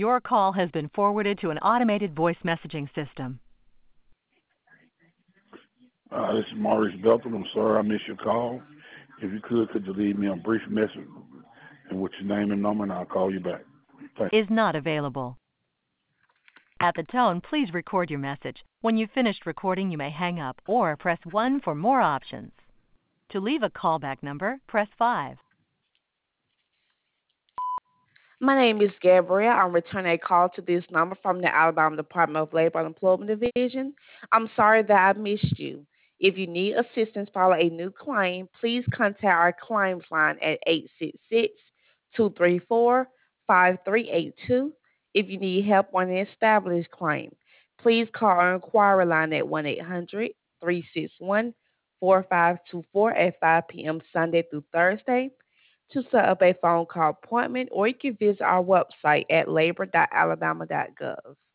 Your call has been forwarded to an automated voice messaging system. This is Maurice Belton. I'm sorry I missed your call. If you could you leave me a brief message and with your name and number, and I'll call you back. Thank Is not available. At the tone, please record your message. When you've finished recording, you may hang up or press 1 for more options. To leave a callback number, press 5. My name is Gabrielle. I'm returning a call to this number from the Alabama Department of Labor and Employment Division. I'm sorry that I missed you. If you need assistance filing a new claim, please contact our claims line at 866-234-5382. If you need help on an established claim, please call our inquiry line at 1-800-361-4524 at 5 p.m. Sunday through Thursday to set up a phone call appointment, or you can visit our website at labor.alabama.gov.